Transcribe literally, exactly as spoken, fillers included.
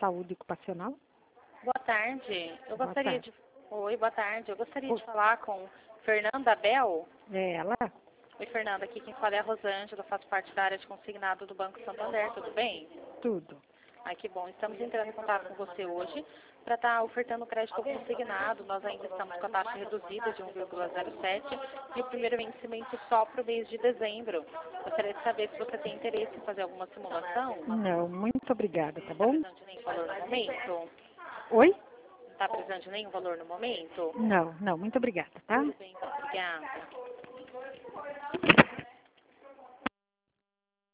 saúde ocupacional? Boa tarde. Eu Boa gostaria tarde. de... Oi, boa tarde. Eu gostaria Oi. de falar com Fernanda Bel. É ela? Oi, Fernanda. Aqui quem fala é a Rosângela. Eu faço parte da área de consignado do Banco Santander. Tudo bem? Tudo. Ai, que bom. Estamos entrando em contato com você hoje para estar ofertando crédito consignado. Nós ainda estamos com a taxa reduzida de um vírgula zero sete e o primeiro vencimento só para o mês de dezembro. Gostaria de saber se você tem interesse em fazer alguma simulação. Não, muito obrigada, tá Está bom? precisando de nenhum valor no momento? Oi? Está precisando de nenhum valor no momento? Não, não, muito obrigada, tá? Tudo bem, então. Obrigada.